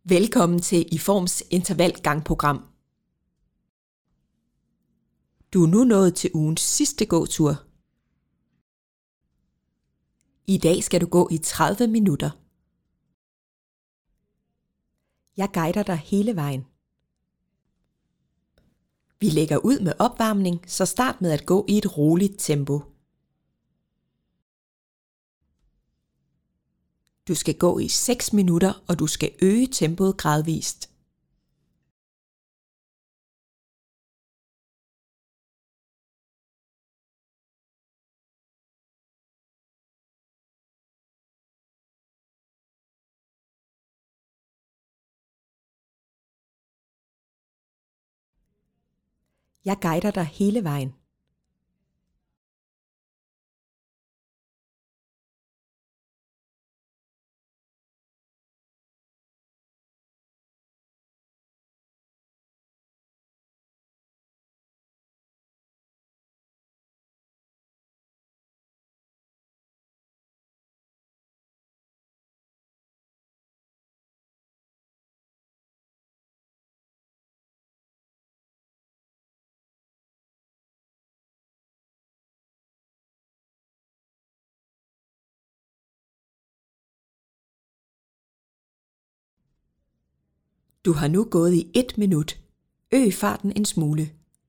Velkommen til IFORMs intervalgangprogram. Du er nu nået til ugens sidste gåtur. I dag skal du gå i 30 minutter. Jeg guider dig hele vejen. Vi lægger ud med opvarmning, så start med at gå i et roligt tempo. Du skal gå i 6 minutter, og du skal øge tempoet gradvist. Jeg guider dig hele vejen. Du har nu gået i 1 minut. Øg farten en smule.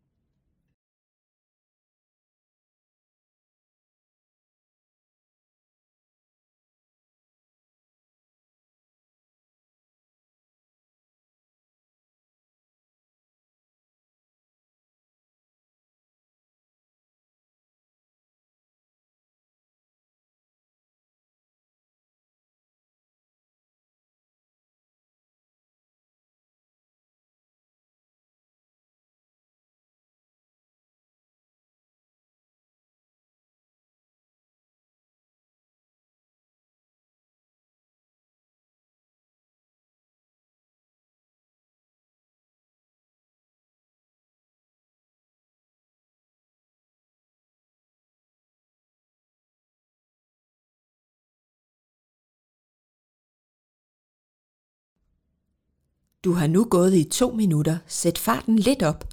Du har nu gået i 2 minutter. Sæt farten lidt op.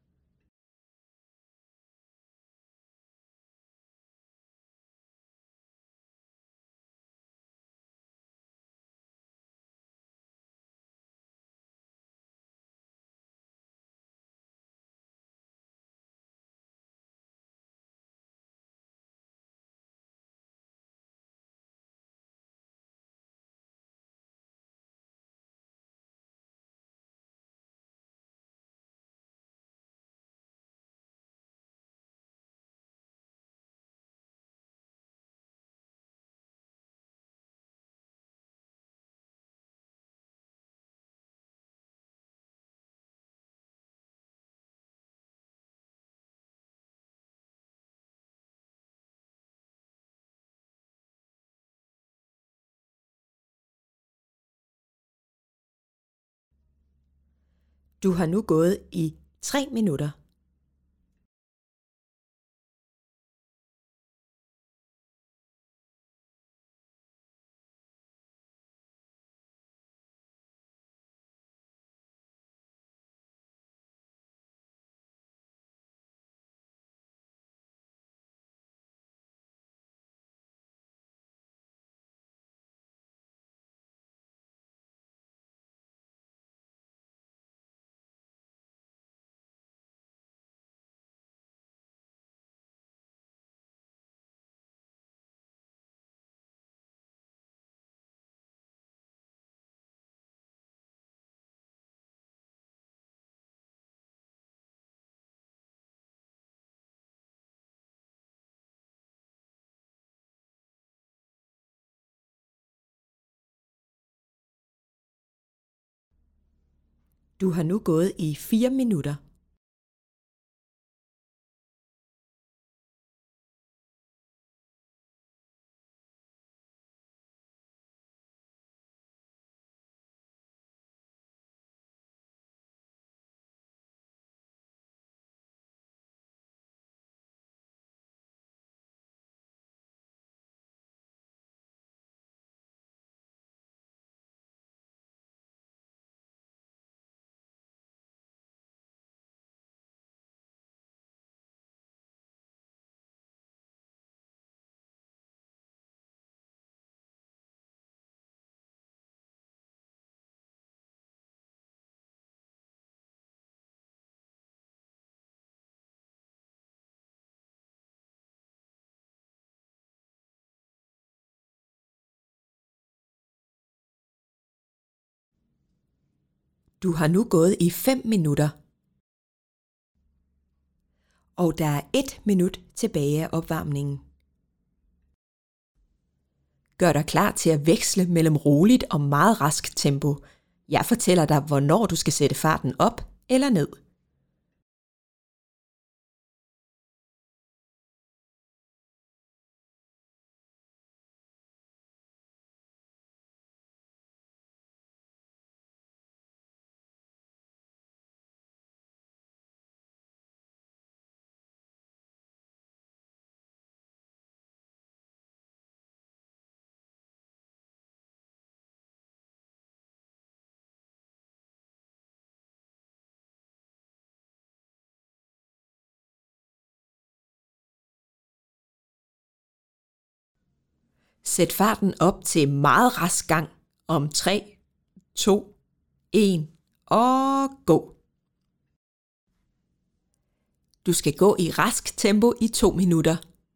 Du har nu gået i 3 minutter. Du har nu gået i 4 minutter. Du har nu gået i 5 minutter. Og der er 1 minut tilbage af opvarmningen. Gør dig klar til at veksle mellem roligt og meget rask tempo. Jeg fortæller dig, hvornår du skal sætte farten op eller ned. Sæt farten op til meget rask gang om 3, 2, 1 og gå. Du skal gå i rask tempo i 2 minutter.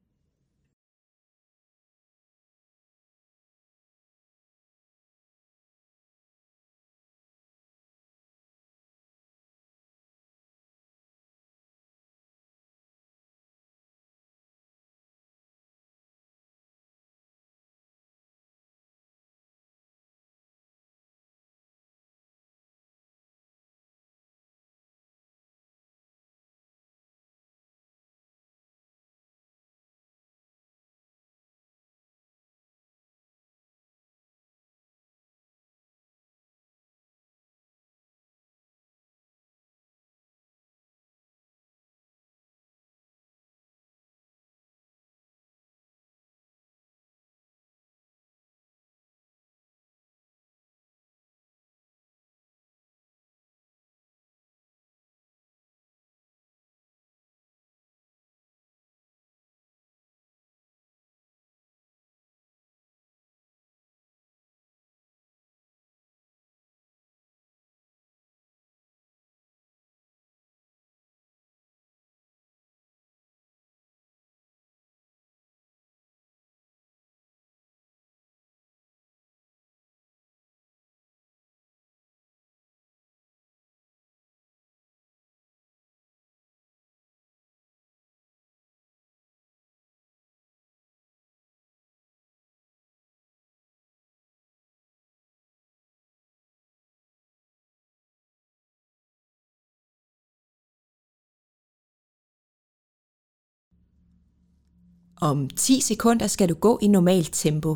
Om 10 sekunder skal du gå i normalt tempo.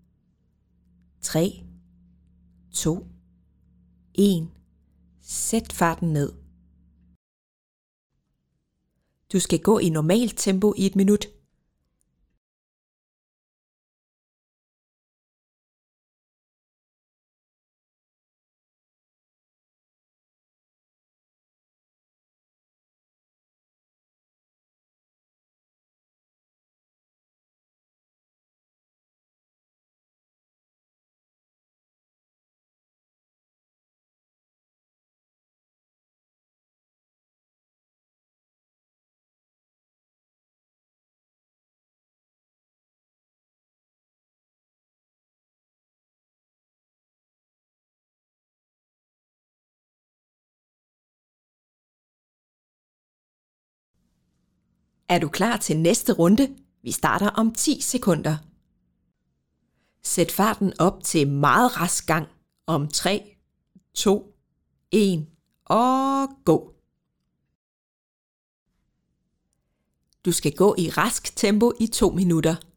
3, 2, 1. Sæt farten ned. Du skal gå i normalt tempo i 1 minut. Er du klar til næste runde? Vi starter om 10 sekunder. Sæt farten op til meget rask gang om 3, 2, 1 og gå. Du skal gå i rask tempo i 2 minutter.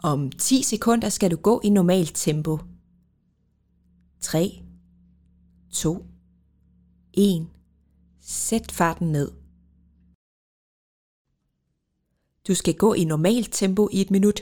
Om 10 sekunder skal du gå i normalt tempo. 3, 2, 1. Sæt farten ned. Du skal gå i normalt tempo i 1 minut.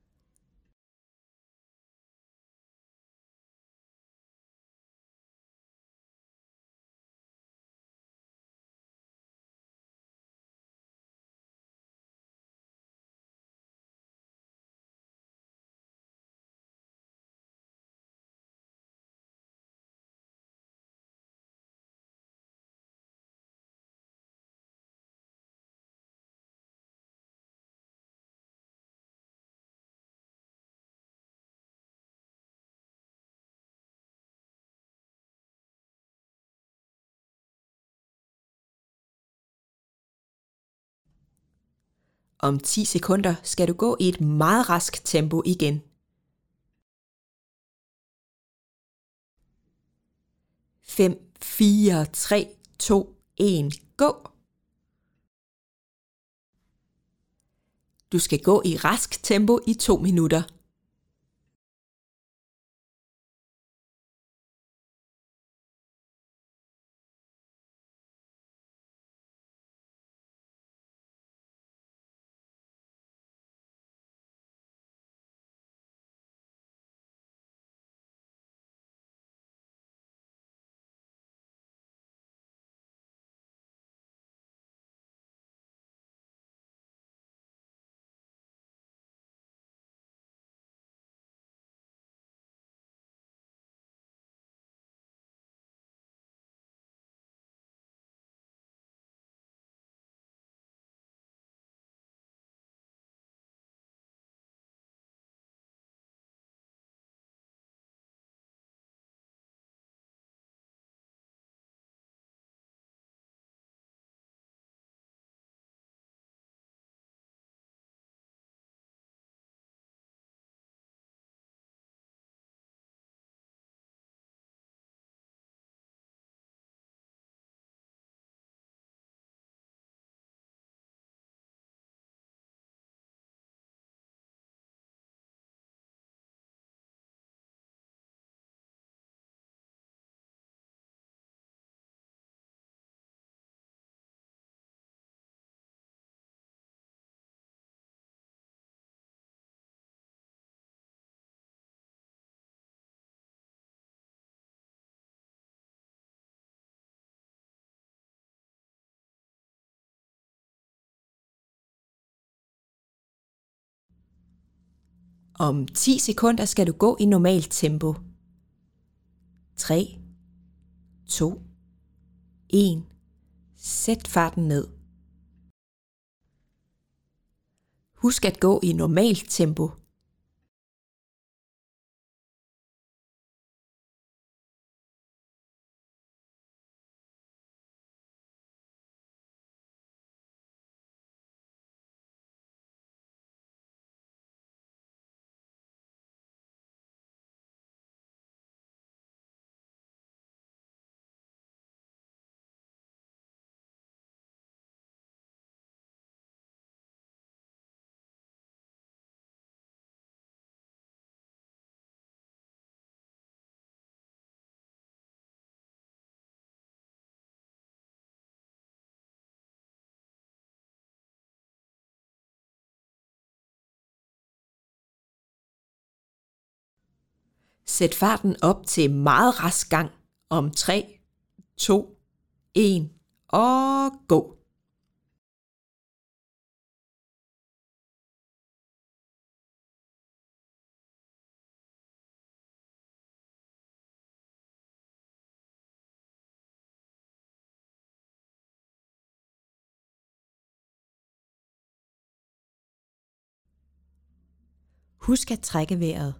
Om 10 sekunder skal du gå i et meget rask tempo igen. 5, 4, 3, 2, 1, gå! Du skal gå i rask tempo i 2 minutter. Om 10 sekunder skal du gå i normalt tempo. 3, 2, 1. Sæt farten ned. Husk at gå i normalt tempo. Sæt farten op til meget rask gang om 3, 2, 1 og gå! Husk at trække vejret.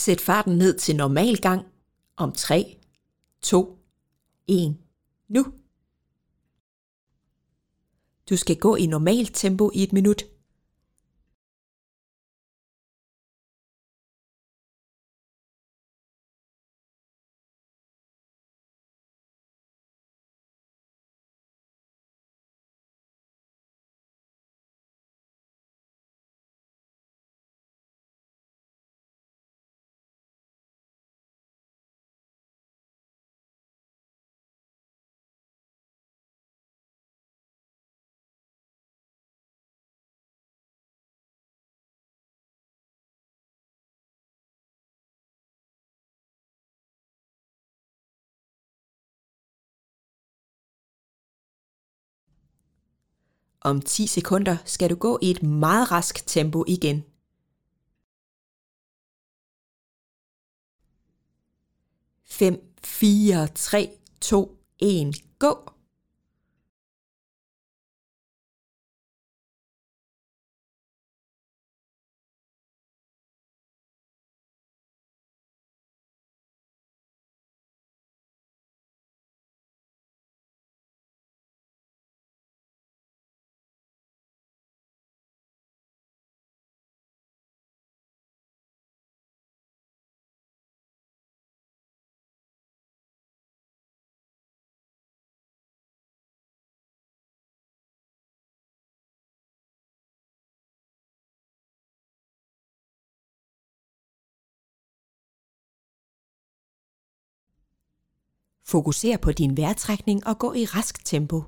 Sæt farten ned til normal gang om 3, 2, 1, nu. Du skal gå i normalt tempo i 1 minut. Om 10 sekunder skal du gå i et meget rask tempo igen. 5, 4, 3, 2, 1, gå! Fokuser på din vejrtrækning og gå i rask tempo.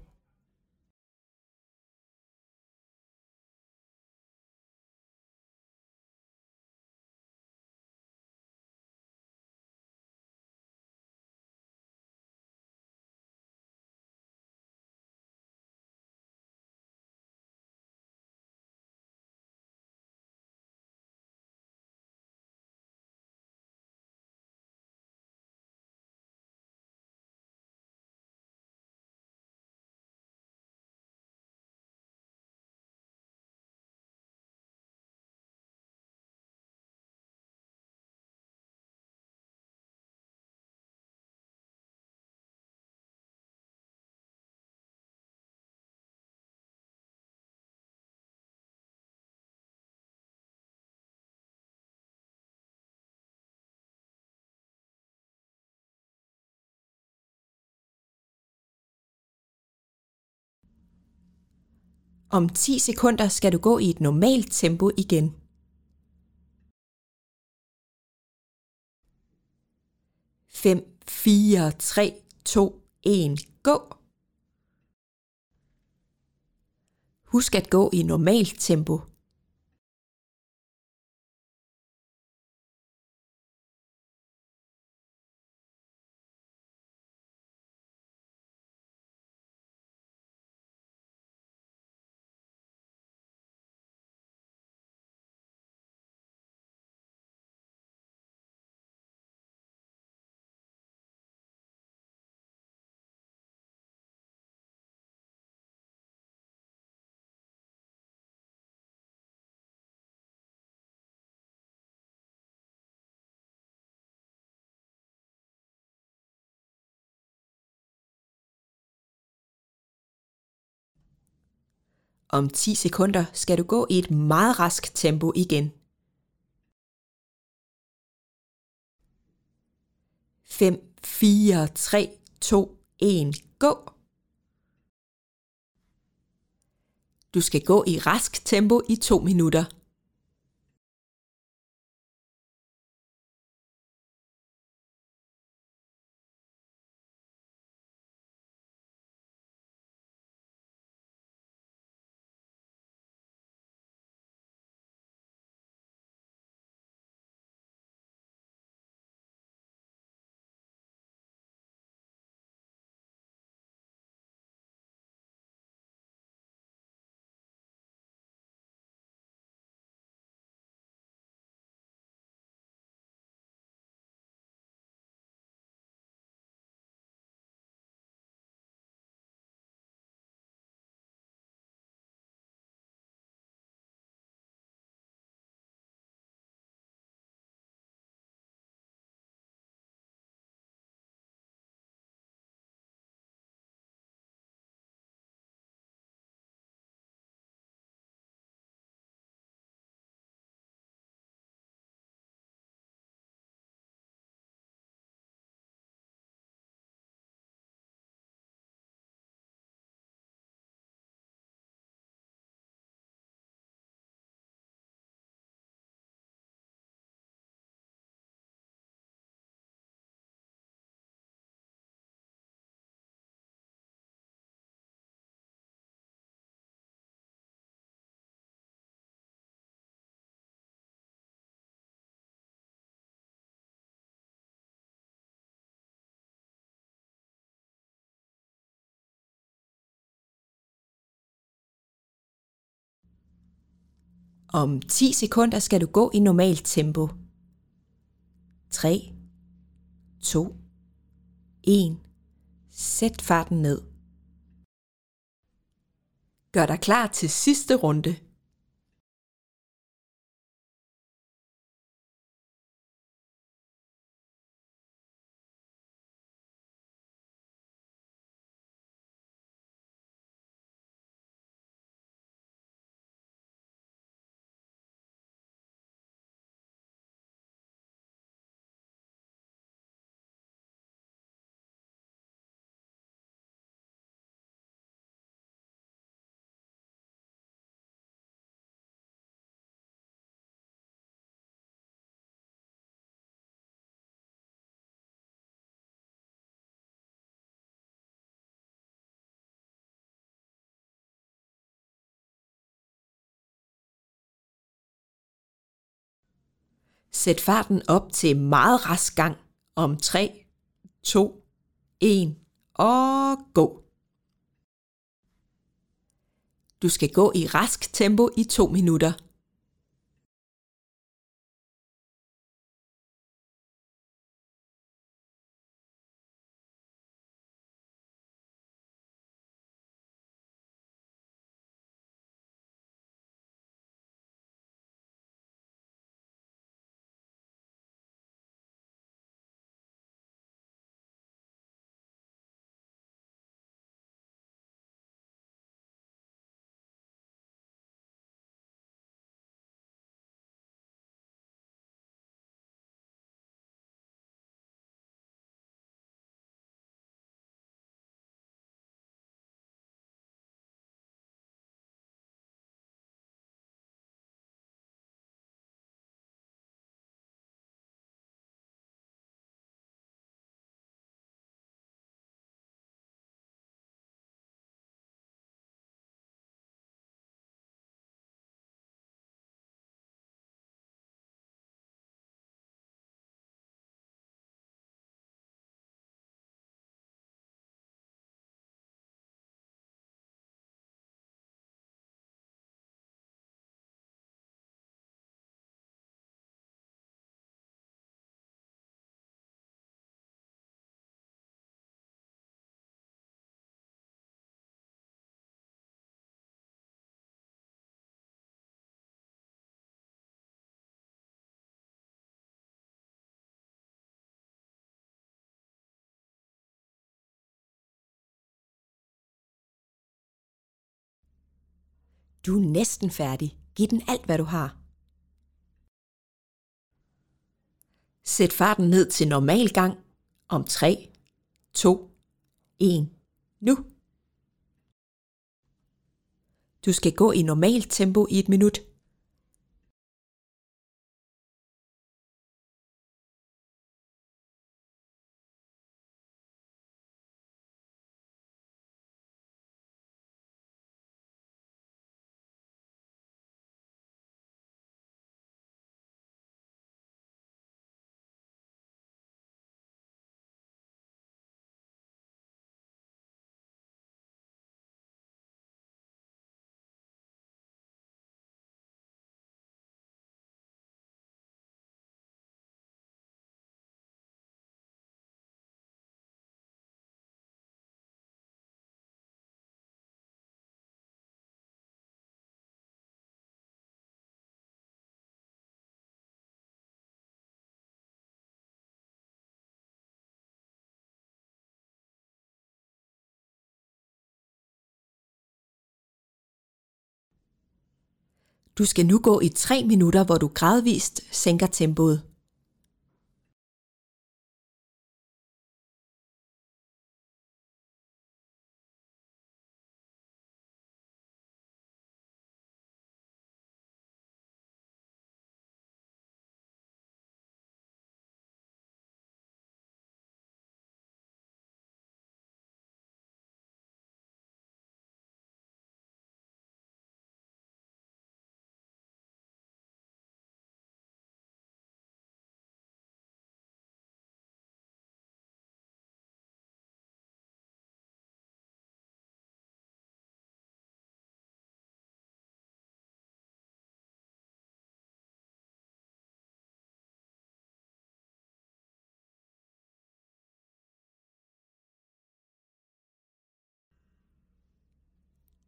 Om 10 sekunder skal du gå i et normalt tempo igen. 5, 4, 3, 2, 1, gå! Husk at gå i normalt tempo. Om 10 sekunder skal du gå i et meget rask tempo igen. 5, 4, 3, 2, 1, gå! Du skal gå i rask tempo i 2 minutter. Om 10 sekunder skal du gå i normalt tempo. 3, 2, 1. Sæt farten ned. Gør dig klar til sidste runde. Sæt farten op til meget rask gang om 3, 2, 1 og gå. Du skal gå i rask tempo i 2 minutter. Du er næsten færdig. Giv den alt, hvad du har. Sæt farten ned til normal gang om 3, 2, 1. Nu. Du skal gå i normalt tempo i 1 minut. Du skal nu gå i 3 minutter, hvor du gradvist sænker tempoet.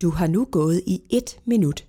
Du har nu gået i 1 minut.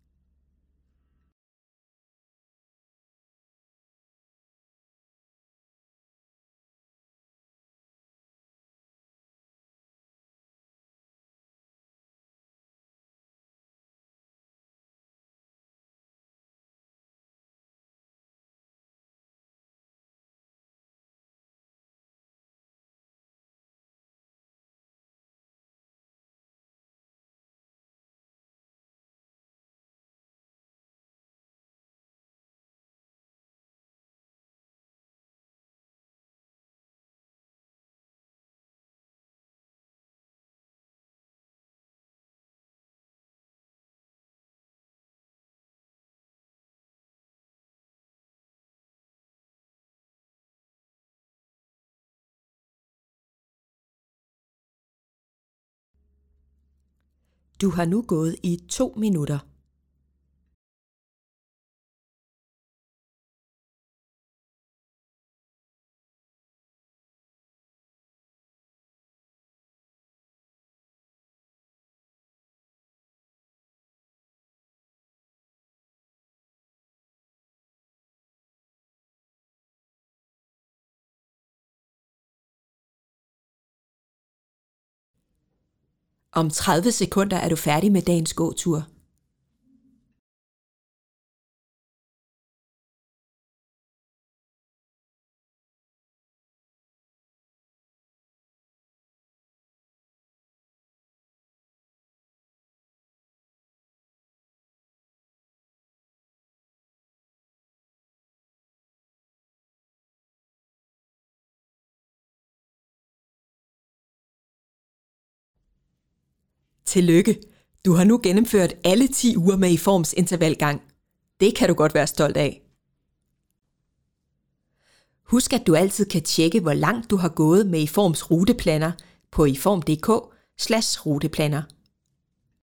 Du har nu gået i 2 minutter. Om 30 sekunder er du færdig med dagens gåtur. Tillykke! Du har nu gennemført alle 10 uger med IFORMs intervalgang. Det kan du godt være stolt af. Husk, at du altid kan tjekke, hvor langt du har gået med IFORMs ruteplaner på iform.dk/ruteplaner.